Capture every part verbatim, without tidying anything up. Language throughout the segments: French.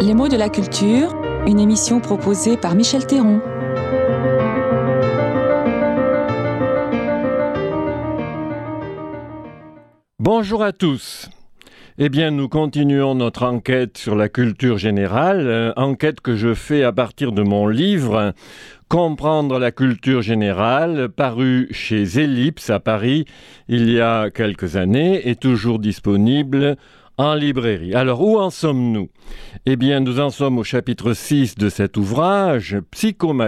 Les mots de la culture, une émission proposée par Michel Théron. Bonjour à tous. Eh bien, nous continuons notre enquête sur la culture générale, euh, enquête que je fais à partir de mon livre « Comprendre la culture générale », paru chez Ellipse à Paris il y a quelques années et toujours disponible en librairie. Alors, où en sommes-nous ? Eh bien, nous en sommes au chapitre six de cet ouvrage, « Psychomachie »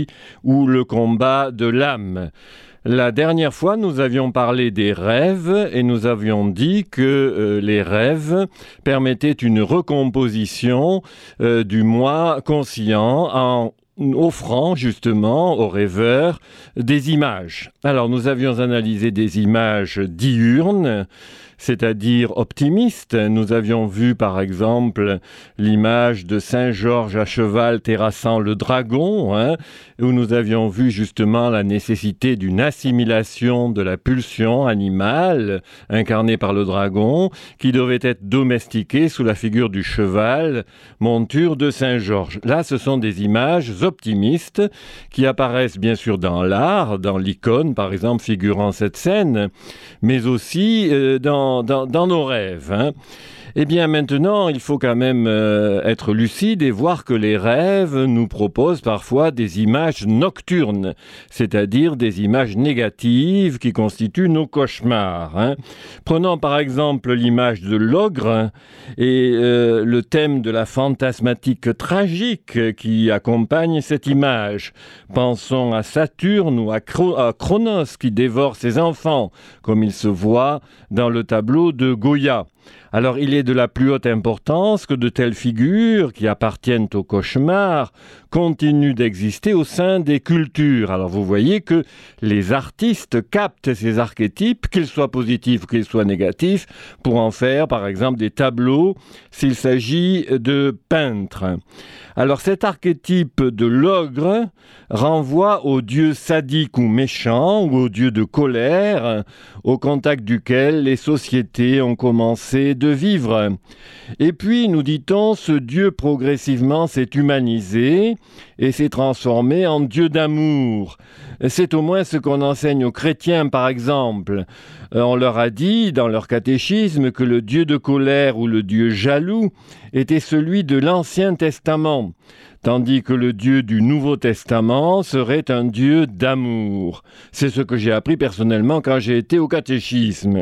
ou « Le combat de l'âme ». La dernière fois, nous avions parlé des rêves et nous avions dit que euh, les rêves permettaient une recomposition euh, du moi conscient en offrant justement aux rêveurs des images. Alors, nous avions analysé des images diurnes, c'est-à-dire optimistes. Nous avions vu par exemple l'image de Saint Georges à cheval terrassant le dragon, hein, où nous avions vu justement la nécessité d'une assimilation de la pulsion animale incarnée par le dragon, qui devait être domestiquée sous la figure du cheval, monture de Saint Georges. Là, ce sont des images optimistes qui apparaissent bien sûr dans l'art, dans l'icône par exemple figurant cette scène, mais aussi euh, dans Dans, dans nos rêves. Hein. Eh bien, maintenant, il faut quand même euh, être lucide et voir que les rêves nous proposent parfois des images nocturnes, c'est-à-dire des images négatives qui constituent nos cauchemars. Hein. Prenons par exemple l'image de l'ogre et euh, le thème de la fantasmatique tragique qui accompagne cette image. Pensons à Saturne ou à, Cro- à Cronos qui dévore ses enfants, comme il se voit dans le tableau de Goya. Alors, il est de la plus haute importance que de telles figures, qui appartiennent au cauchemar, continuent d'exister au sein des cultures. Alors, vous voyez que les artistes captent ces archétypes, qu'ils soient positifs ou qu'ils soient négatifs, pour en faire, par exemple, des tableaux, s'il s'agit de peintres. Alors, cet archétype de l'ogre renvoie au dieu sadique ou méchant, ou au dieu de colère, au contact duquel les sociétés ont commencé de vivre. Et puis, nous dit-on, ce Dieu progressivement s'est humanisé et s'est transformé en Dieu d'amour. C'est au moins ce qu'on enseigne aux chrétiens, par exemple. Euh, on leur a dit, dans leur catéchisme, que le Dieu de colère ou le Dieu jaloux était celui de l'Ancien Testament, tandis que le Dieu du Nouveau Testament serait un Dieu d'amour. C'est ce que j'ai appris personnellement quand j'ai été au catéchisme.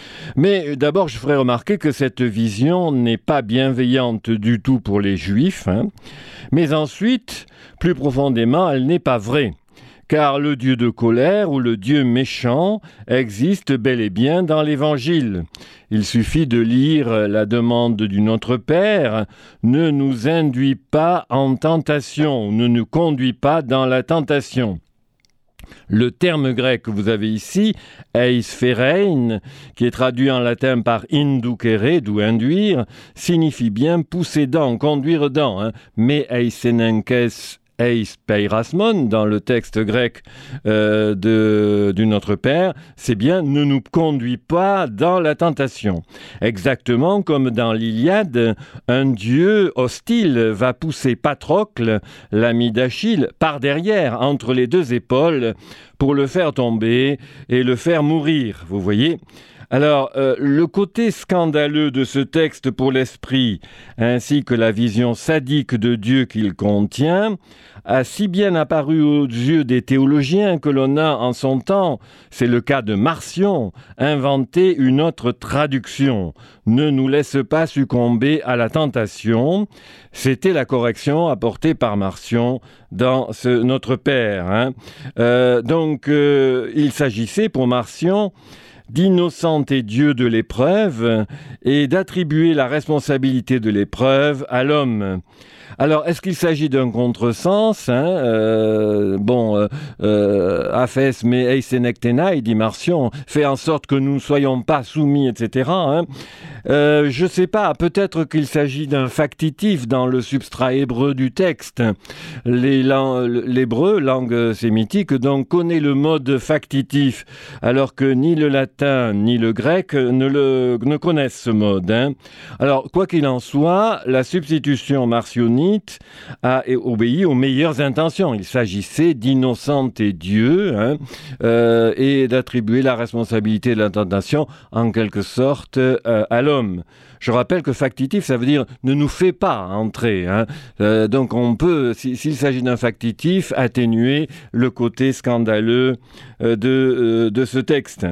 Mais d'abord, je ferai remarquer que cette vision n'est pas bienveillante du tout pour les Juifs, hein. Mais ensuite, plus profondément, elle n'est pas vraie. Car le Dieu de colère ou le Dieu méchant existe bel et bien dans l'Évangile. Il suffit de lire la demande du Notre Père « Ne nous induis pas en tentation, ne nous conduis pas dans la tentation ». Le terme grec que vous avez ici, eisphérein, qui est traduit en latin par inducere, d'où induire, signifie bien pousser dans, conduire dans, hein, mais eisenenkes eis peirasmon, dans le texte grec euh, de, du Notre Père, c'est bien « ne nous conduis pas dans la tentation ». Exactement comme dans l'Iliade, un dieu hostile va pousser Patrocle, l'ami d'Achille, par derrière, entre les deux épaules, pour le faire tomber et le faire mourir, vous voyez ? Alors, euh, le côté scandaleux de ce texte pour l'esprit, ainsi que la vision sadique de Dieu qu'il contient, a si bien apparu aux yeux des théologiens que l'on a en son temps, c'est le cas de Marcion, inventé une autre traduction. Ne nous laisse pas succomber à la tentation. C'était la correction apportée par Marcion dans ce Notre Père. Hein. Euh, donc, euh, il s'agissait pour Marcion d'innocenter Dieu de l'épreuve et d'attribuer la responsabilité de l'épreuve à l'homme. Alors, est-ce qu'il s'agit d'un contresens, hein, euh, bon, euh, euh, Aphes me eisenectenai, dit Marcion, fait en sorte que nous ne soyons pas soumis, et cetera. Hein. Euh, je ne sais pas, peut-être qu'il s'agit d'un factitif dans le substrat hébreu du texte. Les lang- l'hébreu, langue sémitique, donc connaît le mode factitif, alors que ni le latin latin ni le grec ne, le, ne connaissent ce mode. Hein. Alors, quoi qu'il en soit, la substitution marcionite a obéi aux meilleures intentions. Il s'agissait d'innocenter Dieu hein, euh, et d'attribuer la responsabilité de la tentation, en quelque sorte, euh, à l'homme. Je rappelle que factitif, ça veut dire ne nous fait pas entrer. Hein. Euh, donc on peut, si, s'il s'agit d'un factitif, atténuer le côté scandaleux euh, de, euh, de ce texte.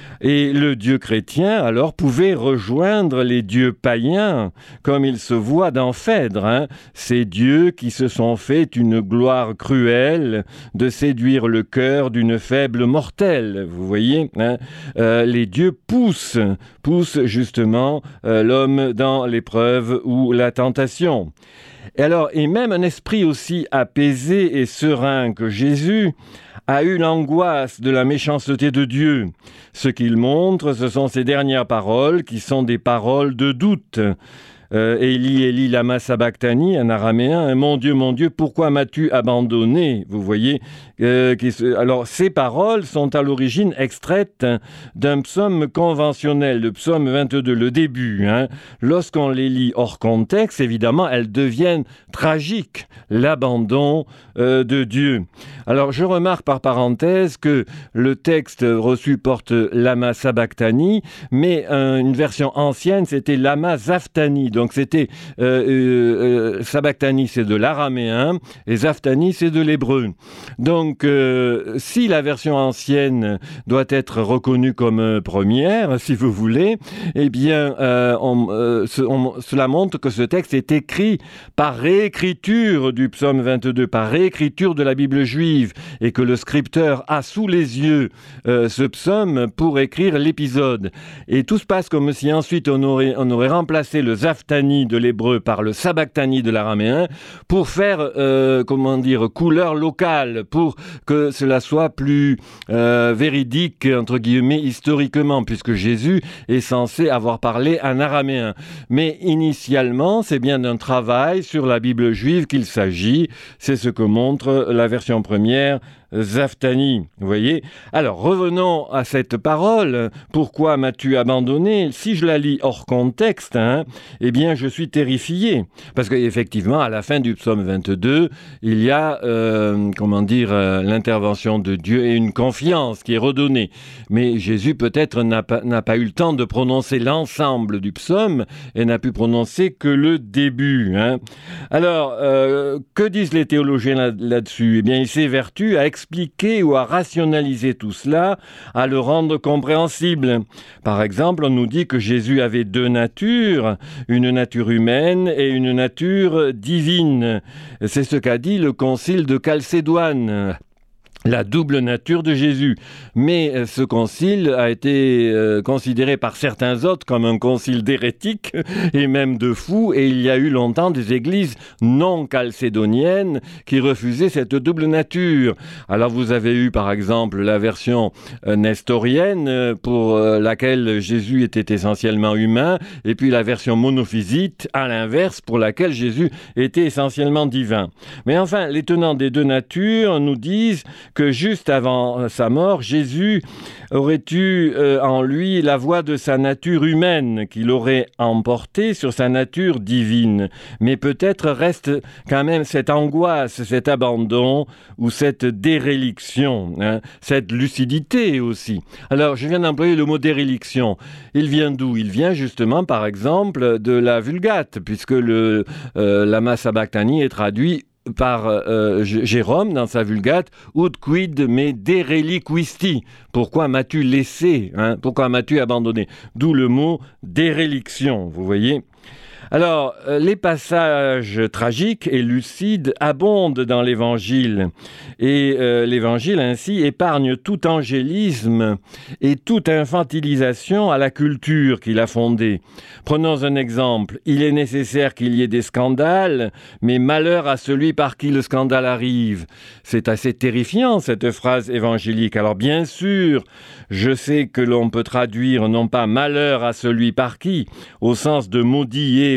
Et le Dieu chrétien, alors, pouvait rejoindre les dieux païens, comme il se voit dans Phèdre. Hein. Ces dieux qui se sont fait une gloire cruelle de séduire le cœur d'une faible mortelle. Vous voyez hein. euh, Les dieux poussent, poussent justement euh, l'homme dans l'épreuve ou la tentation. Et alors, et même un esprit aussi apaisé et serein que Jésus a eu l'angoisse de la méchanceté de Dieu. Ce qu'il montre, ce sont ses dernières paroles qui sont des paroles de doute. Euh, Eli, Eli, lama sabachthani, en araméen, mon Dieu, mon Dieu, pourquoi m'as-tu abandonné? Vous voyez euh, qui se... Alors, ces paroles sont à l'origine extraites d'un psaume conventionnel, le psaume vingt-deux, le début. Hein. Lorsqu'on les lit hors contexte, évidemment, elles deviennent tragiques, l'abandon euh, de Dieu. Alors, je remarque par parenthèse que le texte reçu porte lama sabachthani, mais euh, une version ancienne, c'était lama zaphthani. Donc c'était euh, euh, sabachthani, c'est de l'araméen, et zaphthani, c'est de l'hébreu. Donc euh, si la version ancienne doit être reconnue comme euh, première, si vous voulez, eh bien euh, on, euh, ce, on, cela montre que ce texte est écrit par réécriture du psaume vingt-deux, par réécriture de la Bible juive, et que le scripteur a sous les yeux euh, ce psaume pour écrire l'épisode. Et tout se passe comme si ensuite on aurait, on aurait remplacé le zaphthani de l'hébreu par le sabachthani de l'araméen pour faire, euh, comment dire, couleur locale, pour que cela soit plus euh, véridique, entre guillemets, historiquement, puisque Jésus est censé avoir parlé en araméen. Mais initialement, c'est bien d'un travail sur la Bible juive qu'il s'agit. C'est ce que montre la version première, Zaphthani, vous voyez. Alors, revenons à cette parole. Pourquoi m'as-tu abandonné? Si je la lis hors contexte, hein, eh bien, je suis terrifié. Parce qu'effectivement, à la fin du psaume vingt-deux, il y a, euh, comment dire, euh, l'intervention de Dieu et une confiance qui est redonnée. Mais Jésus, peut-être, n'a pas, n'a pas eu le temps de prononcer l'ensemble du psaume et n'a pu prononcer que le début. Hein. Alors, euh, que disent les théologiens là- là-dessus? Eh bien, ils s'évertuent à expliquer ou à rationaliser tout cela, à le rendre compréhensible. Par exemple, on nous dit que Jésus avait deux natures, une nature humaine et une nature divine. C'est ce qu'a dit le concile de Chalcédoine. La double nature de Jésus. Mais euh, ce concile a été euh, considéré par certains autres comme un concile d'hérétiques et même de fous, et il y a eu longtemps des églises non chalcédoniennes qui refusaient cette double nature. Alors vous avez eu par exemple la version euh, nestorienne euh, pour euh, laquelle Jésus était essentiellement humain, et puis la version monophysite à l'inverse pour laquelle Jésus était essentiellement divin. Mais enfin, les tenants des deux natures nous disent que juste avant sa mort, Jésus aurait eu euh, en lui la voix de sa nature humaine qu'il aurait emportée sur sa nature divine. Mais peut-être reste quand même cette angoisse, cet abandon ou cette déréliction, hein, cette lucidité aussi. Alors, je viens d'employer le mot déréliction. Il vient d'où? Il vient justement, par exemple, de la Vulgate, puisque le euh, lama sabachthani est traduit par euh, Jérôme dans sa Vulgate, ut quid me dereliquisti, pourquoi m'as-tu laissé, hein, pourquoi m'as-tu abandonné, d'où le mot déréliction, vous voyez. Alors, euh, les passages tragiques et lucides abondent dans l'Évangile. Et euh, l'Évangile, ainsi, épargne tout angélisme et toute infantilisation à la culture qu'il a fondée. Prenons un exemple. Il est nécessaire qu'il y ait des scandales, mais malheur à celui par qui le scandale arrive. C'est assez terrifiant, cette phrase évangélique. Alors, bien sûr, je sais que l'on peut traduire non pas malheur à celui par qui, au sens de maudit et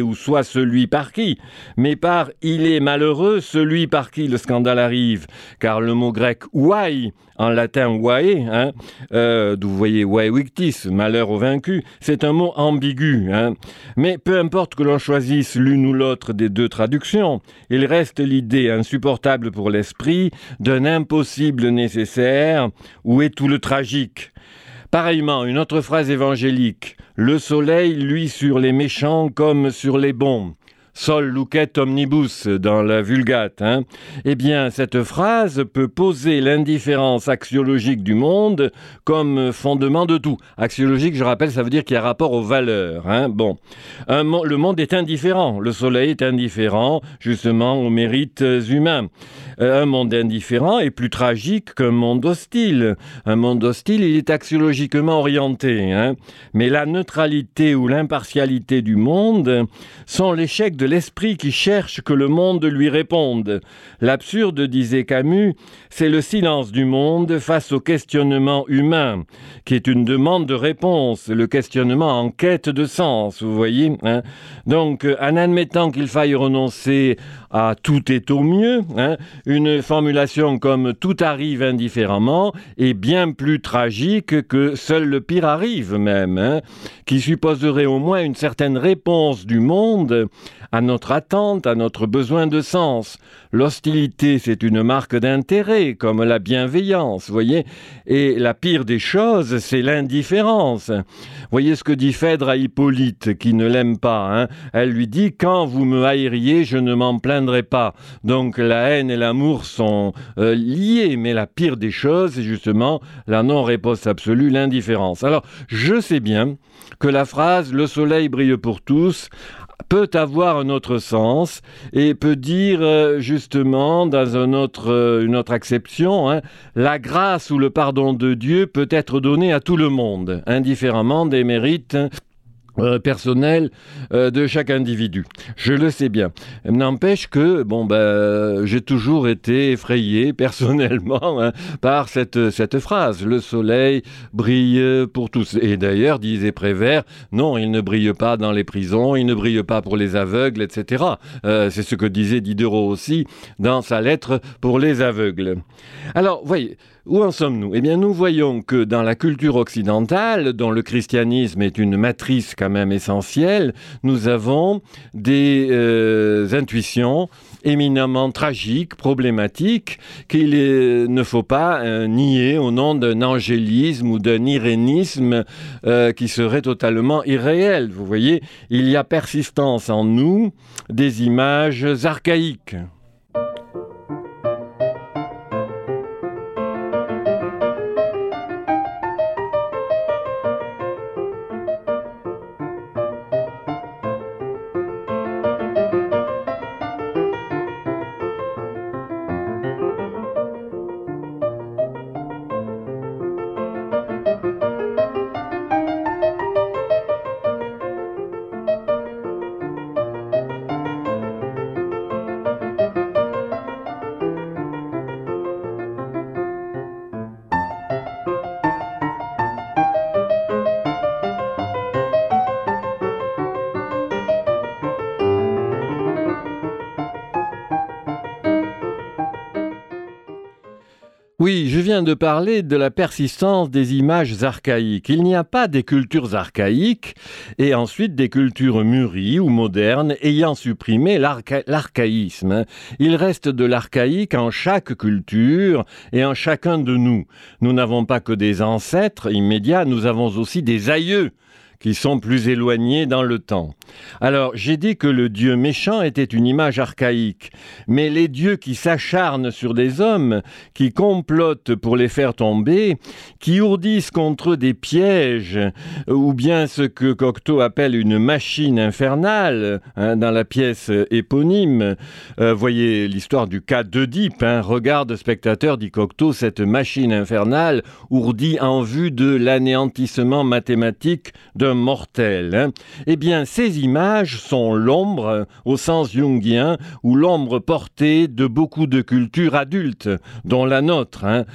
ou soit celui par qui, mais par il est malheureux celui par qui le scandale arrive, car le mot grec ouai, en latin ouae, hein, euh, d'où vous voyez ouae victis, malheur au vaincu, c'est un mot ambigu. Hein. Mais peu importe que l'on choisisse l'une ou l'autre des deux traductions, il reste l'idée insupportable pour l'esprit d'un impossible nécessaire, où est tout le tragique. Pareillement, une autre phrase évangélique, le soleil luit sur les méchants comme sur les bons. Sol lucet omnibus dans la Vulgate. Hein. Eh bien, cette phrase peut poser l'indifférence axiologique du monde comme fondement de tout. Axiologique, je rappelle, ça veut dire qu'il y a rapport aux valeurs. Hein. Bon, Un, le monde est indifférent. Le soleil est indifférent, justement, aux mérites humains. Un monde indifférent est plus tragique qu'un monde hostile. Un monde hostile, il est axiologiquement orienté. Hein. Mais la neutralité ou l'impartialité du monde sont l'échec de l'esprit qui cherche que le monde lui réponde. L'absurde, disait Camus, c'est le silence du monde face au questionnement humain, qui est une demande de réponse, le questionnement en quête de sens, vous voyez. Hein. Donc, en admettant qu'il faille renoncer à tout est au mieux, hein, une formulation comme tout arrive indifféremment est bien plus tragique que seul le pire arrive même, hein, qui supposerait au moins une certaine réponse du monde à notre attente, à notre besoin de sens. L'hostilité, c'est une marque d'intérêt, comme la bienveillance, voyez, et la pire des choses, c'est l'indifférence. Voyez ce que dit Phèdre à Hippolyte, qui ne l'aime pas. Hein. Elle lui dit « Quand vous me haïriez, je ne m'en plaindrai pas ». Donc la haine et l'amour sont euh, liés, mais la pire des choses, c'est justement la non-réponse absolue, l'indifférence. Alors, je sais bien que la phrase « Le soleil brille pour tous » peut avoir un autre sens et peut dire euh, justement dans un autre, euh, une autre acception, hein, la grâce ou le pardon de Dieu peut être donné à tout le monde, indifféremment des mérites Euh, personnel euh, de chaque individu. Je le sais bien. N'empêche que, bon, ben, j'ai toujours été effrayé personnellement hein, par cette, cette phrase. Le soleil brille pour tous. Et d'ailleurs, disait Prévert, non, il ne brille pas dans les prisons, il ne brille pas pour les aveugles, et cetera. Euh, c'est ce que disait Diderot aussi dans sa lettre pour les aveugles. Alors, voyez, où en sommes-nous ? Eh bien, nous voyons que dans la culture occidentale, dont le christianisme est une matrice quand même essentielle, nous avons des euh, intuitions éminemment tragiques, problématiques, qu'il est, ne faut pas euh, nier au nom d'un angélisme ou d'un irénisme euh, qui serait totalement irréel. Vous voyez, il y a persistance en nous des images archaïques. Oui, je viens de parler de la persistance des images archaïques. Il n'y a pas des cultures archaïques et ensuite des cultures mûries ou modernes ayant supprimé l'archa- l'archaïsme. Il reste de l'archaïque en chaque culture et en chacun de nous. Nous n'avons pas que des ancêtres immédiats, nous avons aussi des aïeux qui sont plus éloignés dans le temps. Alors, j'ai dit que le dieu méchant était une image archaïque, mais les dieux qui s'acharnent sur des hommes, qui complotent pour les faire tomber, qui ourdissent contre eux des pièges, ou bien ce que Cocteau appelle une machine infernale, hein, dans la pièce éponyme. Euh, voyez l'histoire du cas d'Œdipe, hein, regarde, spectateur, dit Cocteau, cette machine infernale ourdie en vue de l'anéantissement mathématique de d'un mortel. Hein. Eh bien, ces images sont l'ombre, au sens jungien, ou l'ombre portée de beaucoup de cultures adultes, dont la nôtre. Hein.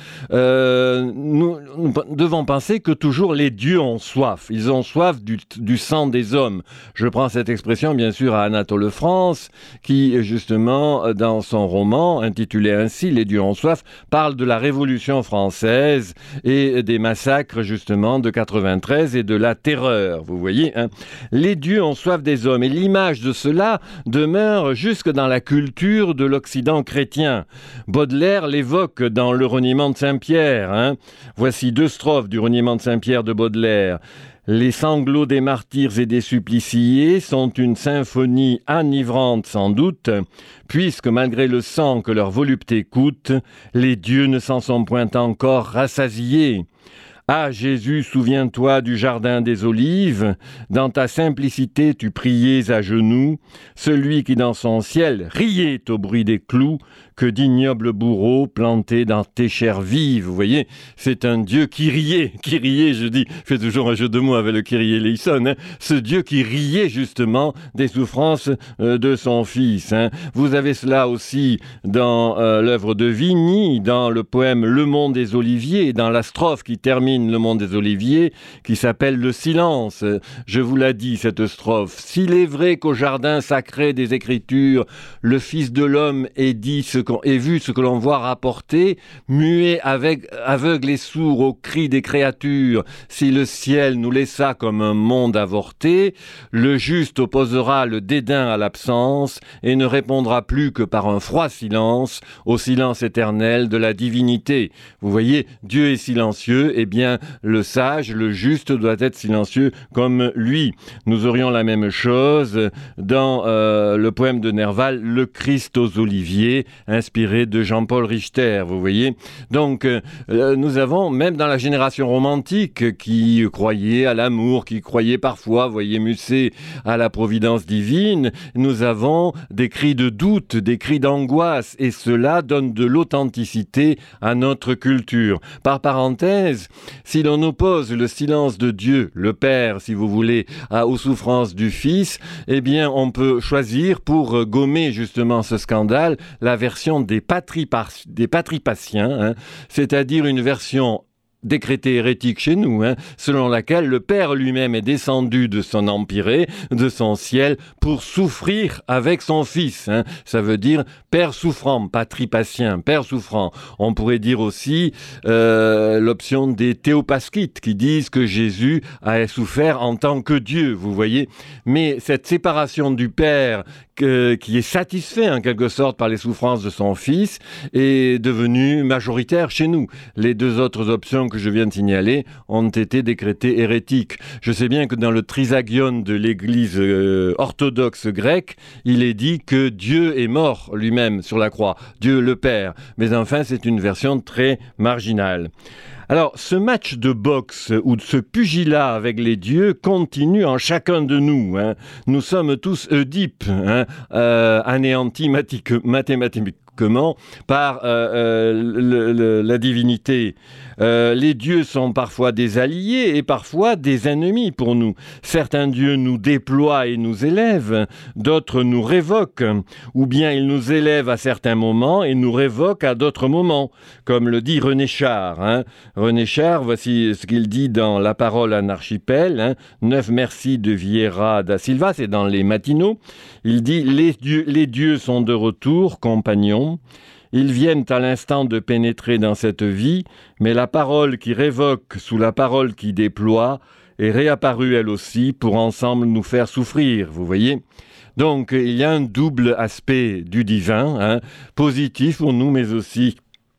Euh, nous, nous devons penser que toujours les dieux ont soif. Ils ont soif du, du sang des hommes. Je prends cette expression, bien sûr, à Anatole France, qui, justement, dans son roman, intitulé ainsi, Les dieux ont soif, parle de la Révolution française et des massacres, justement, de quatre-vingt-treize et de la terreur. Vous voyez, hein. Les dieux ont soif des hommes. Et l'image de cela demeure jusque dans la culture de l'Occident chrétien. Baudelaire l'évoque dans le Reniement de Saint-Pierre. Hein. Voici deux strophes du Reniement de Saint-Pierre de Baudelaire. Les sanglots des martyrs et des suppliciés sont une symphonie enivrante sans doute, puisque malgré le sang que leur volupté coûte, les dieux ne s'en sont point encore rassasiés. Ah Jésus, souviens-toi du jardin des Olives, dans ta simplicité tu priais à genoux, celui qui dans son ciel riait au bruit des clous, que d'ignobles bourreaux plantés dans tes chairs vives. Vous voyez, c'est un Dieu qui riait, qui riait, je dis, je fais toujours un jeu de mots avec le Kyrie eleison, hein, ce Dieu qui riait justement des souffrances euh, de son Fils. Hein. Vous avez cela aussi dans euh, l'œuvre de Vigny, dans le poème Le Monde des Oliviers, dans la strophe qui termine Le Monde des Oliviers, qui s'appelle Le Silence. Je vous l'ai dit, cette strophe. S'il est vrai qu'au jardin sacré des Écritures, le Fils de l'homme ait dit ce et vu ce que l'on voit rapporter, muet avec, aveugle et sourd aux cris des créatures, si le ciel nous laissa comme un monde avorté, le juste opposera le dédain à l'absence et ne répondra plus que par un froid silence au silence éternel de la divinité. Vous voyez, Dieu est silencieux, et eh bien le sage, le juste doit être silencieux comme lui. Nous aurions la même chose dans euh, le poème de Nerval, Le Christ aux Oliviers, inspiré de Jean-Paul Richter, vous voyez. Donc, euh, nous avons, même dans la génération romantique, qui croyait à l'amour, qui croyait parfois, vous voyez, Musset, à la providence divine, nous avons des cris de doute, des cris d'angoisse, et cela donne de l'authenticité à notre culture. Par parenthèse, si l'on oppose le silence de Dieu, le Père, si vous voulez, à, aux souffrances du Fils, eh bien, on peut choisir, pour gommer justement ce scandale, la version des, patripa- des patripatiens, hein, c'est-à-dire une version décrétée hérétique chez nous, hein, selon laquelle le Père lui-même est descendu de son empyrée, de son ciel, pour souffrir avec son Fils. Hein. Ça veut dire Père souffrant, patripatien, Père souffrant. On pourrait dire aussi euh, l'option des théopaschites qui disent que Jésus a souffert en tant que Dieu, vous voyez. Mais cette séparation du Père que, qui est satisfait en quelque sorte par les souffrances de son Fils est devenue majoritaire chez nous. Les deux autres options que je viens de signaler ont été décrétées hérétiques. Je sais bien que dans le Trisagion de l'Église euh, orthodoxe grecque, il est dit que Dieu est mort lui-même sur la croix, Dieu le Père. Mais enfin, c'est une version très marginale. Alors, ce match de boxe ou de ce pugilat avec les dieux continue en chacun de nous. Hein. Nous sommes tous Oedipe, hein, euh, anéantis mathématiquement par euh, euh, le, le, la divinité. Euh, les dieux sont parfois des alliés et parfois des ennemis pour nous. Certains dieux nous déploient et nous élèvent, d'autres nous révoquent, ou bien ils nous élèvent à certains moments et nous révoquent à d'autres moments, comme le dit René Char. Hein. René Char, voici ce qu'il dit dans La parole à un archipel, hein, neuf merci de Vieira da Silva, c'est dans les matinaux. Il dit « Les dieux, les dieux sont de retour, compagnons. Ils viennent à l'instant de pénétrer dans cette vie, mais la parole qui révoque sous la parole qui déploie est réapparue elle aussi pour ensemble nous faire souffrir, vous voyez ? Donc il y a un double aspect du divin, hein, positif pour nous mais aussi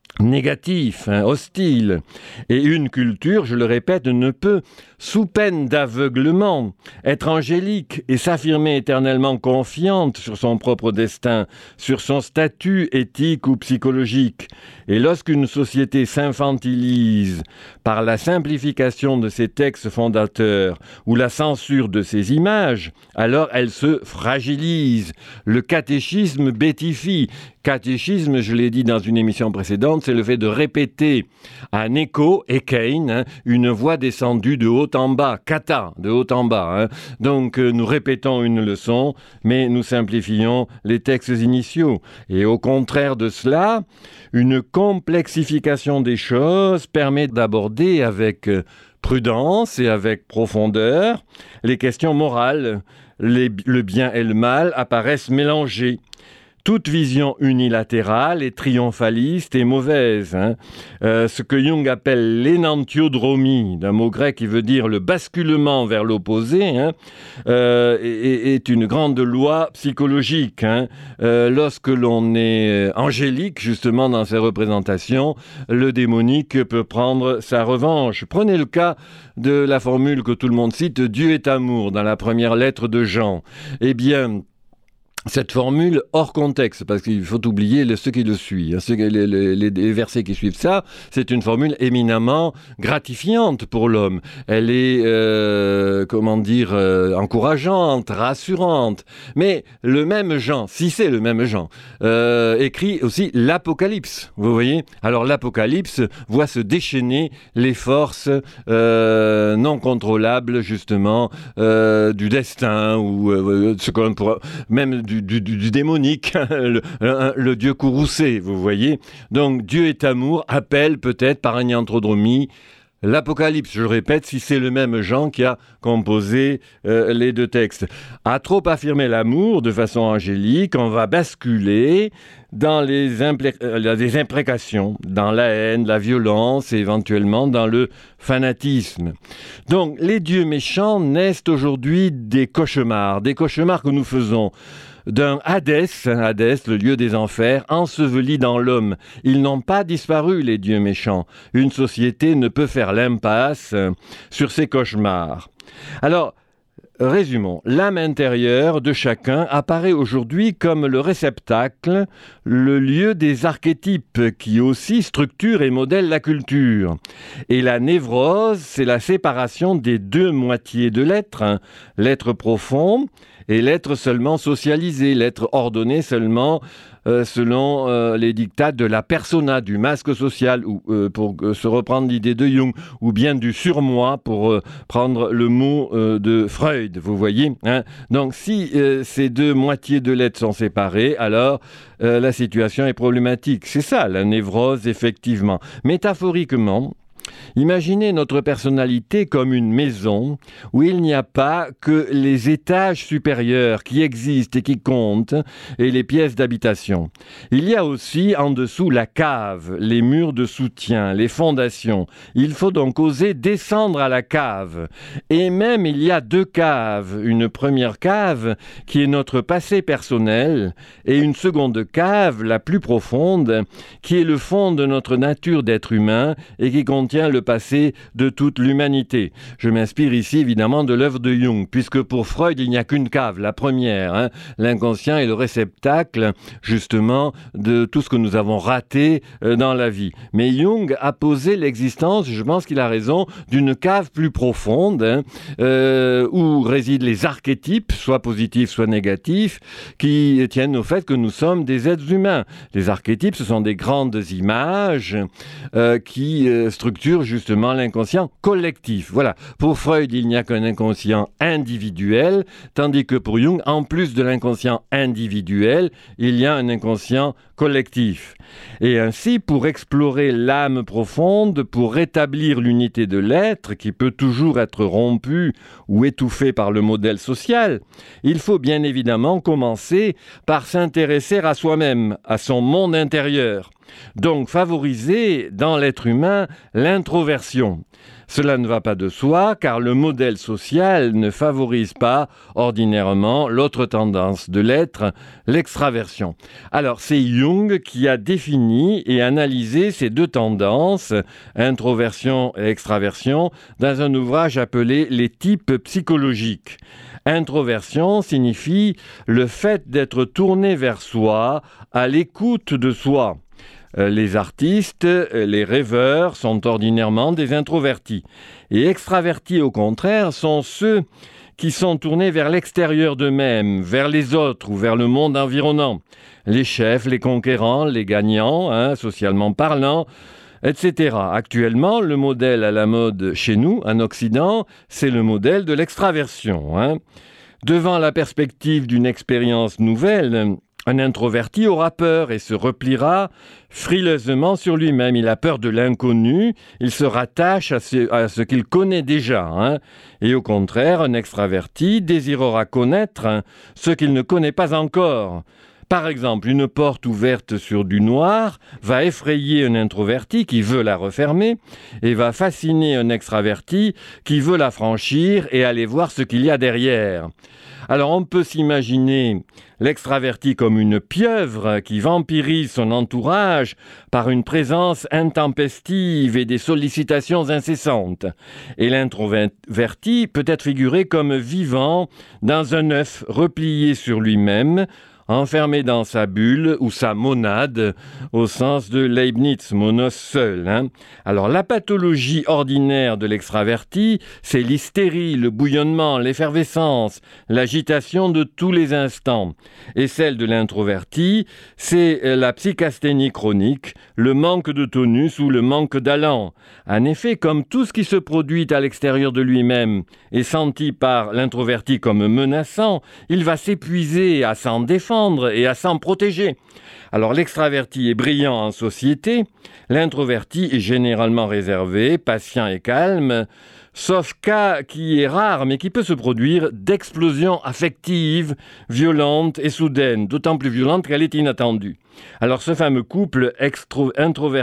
négatif, hein, hostile. Et une culture, je le répète, ne peut, sous peine d'aveuglement, être angélique et s'affirmer éternellement confiante sur son propre destin, sur son statut éthique ou psychologique. Et lorsqu'une société s'infantilise par la simplification de ses textes fondateurs ou la censure de ses images, alors elle se fragilise. Le catéchisme bêtifie. Catéchisme, je l'ai dit dans une émission précédente, c'est le fait de répéter un écho, ekein, hein, une voix descendue de haut en bas, kata, de haut en bas. Hein. Donc euh, nous répétons une leçon, mais nous simplifions les textes initiaux. Et au contraire de cela, une complexification des choses permet d'aborder avec euh, prudence et avec profondeur les questions morales. Les, le bien et le mal apparaissent mélangés. Toute vision unilatérale et triomphaliste est mauvaise. Hein. Euh, ce que Jung appelle l'énantiodromie, d'un mot grec qui veut dire le basculement vers l'opposé, hein, euh, est, est une grande loi psychologique. Hein. Euh, lorsque l'on est angélique, justement, dans ses représentations, le démonique peut prendre sa revanche. Prenez le cas de la formule que tout le monde cite, « Dieu est amour » dans la première lettre de Jean. Eh bien, cette formule hors contexte, parce qu'il faut oublier le, ce qui le suit. Hein, ce, les, les, les versets qui suivent ça, c'est une formule éminemment gratifiante pour l'homme. Elle est, euh, comment dire, euh, encourageante, rassurante. Mais le même Jean, si c'est le même Jean, euh, écrit aussi l'Apocalypse. Vous voyez ? Alors l'Apocalypse voit se déchaîner les forces euh, non contrôlables, justement, euh, du destin, ou euh, ce qu'on pourrait... même Du, du, du démonique, le, le, le dieu courroucé, vous voyez. Donc, Dieu est amour, appelle peut-être par une antrodromie l'Apocalypse, je le répète, si c'est le même Jean qui a composé euh, les deux textes. À trop affirmer l'amour de façon angélique, on va basculer dans les, implé- euh, les imprécations, dans la haine, la violence et éventuellement dans le fanatisme. Donc, les dieux méchants naissent aujourd'hui des cauchemars, des cauchemars que nous faisons d'un Hadès, Hadès, le lieu des enfers, enseveli dans l'homme. Ils n'ont pas disparu, les dieux méchants. Une société ne peut faire l'impasse sur ces cauchemars. Alors, résumons. L'âme intérieure de chacun apparaît aujourd'hui comme le réceptacle, le lieu des archétypes qui aussi structurent et modèlent la culture. Et la névrose, c'est la séparation des deux moitiés de l'être, hein, l'être profond et l'être seulement socialisé, l'être ordonné seulement euh, selon euh, les dictats de la persona, du masque social, ou euh, pour euh, se reprendre l'idée de Jung, ou bien du surmoi, pour euh, prendre le mot euh, de Freud, vous voyez. Hein. Donc si euh, ces deux moitiés de l'être sont séparées, alors euh, la situation est problématique. C'est ça, la névrose, effectivement. Métaphoriquement, imaginez notre personnalité comme une maison où il n'y a pas que les étages supérieurs qui existent et qui comptent et les pièces d'habitation. Il y a aussi en dessous la cave, les murs de soutien, les fondations. Il faut donc oser descendre à la cave. Et même il y a deux caves. Une première cave qui est notre passé personnel et une seconde cave, la plus profonde, qui est le fond de notre nature d'être humain et qui contient le passé de toute l'humanité. Je m'inspire ici évidemment de l'œuvre de Jung, puisque pour Freud, il n'y a qu'une cave, la première. Hein. L'inconscient est le réceptacle, justement, de tout ce que nous avons raté euh, dans la vie. Mais Jung a posé l'existence, je pense qu'il a raison, d'une cave plus profonde, hein, euh, où résident les archétypes, soit positifs, soit négatifs, qui tiennent au fait que nous sommes des êtres humains. Les archétypes, ce sont des grandes images euh, qui euh, structurent justement l'inconscient collectif. Voilà. Pour Freud, il n'y a qu'un inconscient individuel, tandis que pour Jung, en plus de l'inconscient individuel, il y a un inconscient collectif. Et ainsi, pour explorer l'âme profonde, pour rétablir l'unité de l'être, qui peut toujours être rompue ou étouffée par le modèle social, il faut bien évidemment commencer par s'intéresser à soi-même, à son monde intérieur. Donc favoriser dans l'être humain l'introversion. Cela ne va pas de soi, car le modèle social ne favorise pas ordinairement l'autre tendance de l'être, l'extraversion. Alors c'est Jung qui a défini et analysé ces deux tendances, introversion et extraversion, dans un ouvrage appelé « Les types psychologiques ». Introversion signifie le fait d'être tourné vers soi, à l'écoute de soi. Les artistes, les rêveurs sont ordinairement des introvertis. Et extravertis, au contraire, sont ceux qui sont tournés vers l'extérieur d'eux-mêmes, vers les autres ou vers le monde environnant. Les chefs, les conquérants, les gagnants, hein, socialement parlant, et cetera. Actuellement, le modèle à la mode chez nous, en Occident, c'est le modèle de l'extraversion. Hein. Devant la perspective d'une expérience nouvelle, un introverti aura peur et se repliera frileusement sur lui-même. Il a peur de l'inconnu, il se rattache à ce, à ce qu'il connaît déjà. Hein. Et au contraire, un extraverti désirera connaître hein, ce qu'il ne connaît pas encore. Par exemple, une porte ouverte sur du noir va effrayer un introverti qui veut la refermer et va fasciner un extraverti qui veut la franchir et aller voir ce qu'il y a derrière. Alors on peut s'imaginer l'extraverti comme une pieuvre qui vampirise son entourage par une présence intempestive et des sollicitations incessantes. Et l'introverti peut être figuré comme vivant dans un œuf replié sur lui-même, enfermé dans sa bulle ou sa monade, au sens de Leibniz, monos seul. Hein. Alors la pathologie ordinaire de l'extraverti, c'est l'hystérie, le bouillonnement, l'effervescence, l'agitation de tous les instants. Et celle de l'introverti, c'est la psychasthénie chronique, le manque de tonus ou le manque d'allant. En effet, comme tout ce qui se produit à l'extérieur de lui-même est senti par l'introverti comme menaçant, il va s'épuiser à s'en défendre et à s'en protéger. Alors l'extraverti est brillant en société, l'introverti est généralement réservé, patient et calme, sauf cas qui est rare mais qui peut se produire d'explosions affectives, violentes et soudaines, d'autant plus violentes qu'elle est inattendue. Alors ce fameux couple extro-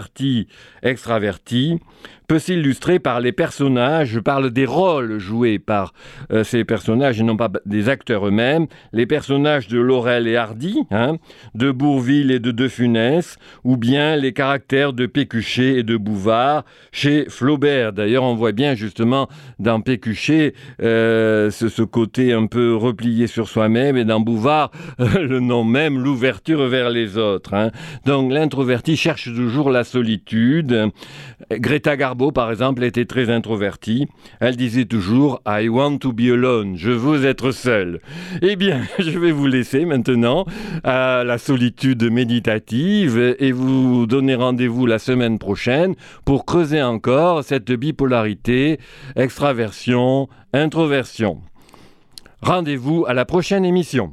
introverti-extraverti peut s'illustrer par les personnages, je parle des rôles joués par euh, ces personnages et non pas des acteurs eux-mêmes, les personnages de Laurel et Hardy, hein, de Bourvil et de De Funès, ou bien les caractères de Pécuchet et de Bouvard chez Flaubert. D'ailleurs, on voit bien justement dans Pécuchet euh, ce, ce côté un peu replié sur soi-même, et dans Bouvard, euh, le nom même, l'ouverture vers les autres. Hein. Donc l'introverti cherche toujours la solitude. Greta Garbo, par exemple, était très introvertie. Elle disait toujours « I want to be alone », je veux être seule. Eh bien, je vais vous laisser maintenant à la solitude méditative et vous donner rendez-vous la semaine prochaine pour creuser encore cette bipolarité, extraversion, introversion. Rendez-vous à la prochaine émission.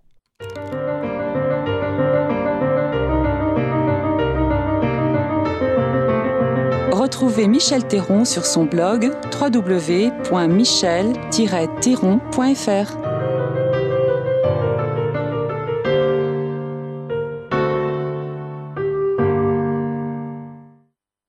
Retrouvez Michel Théron sur son blog w w w point michel tiret théron point f r.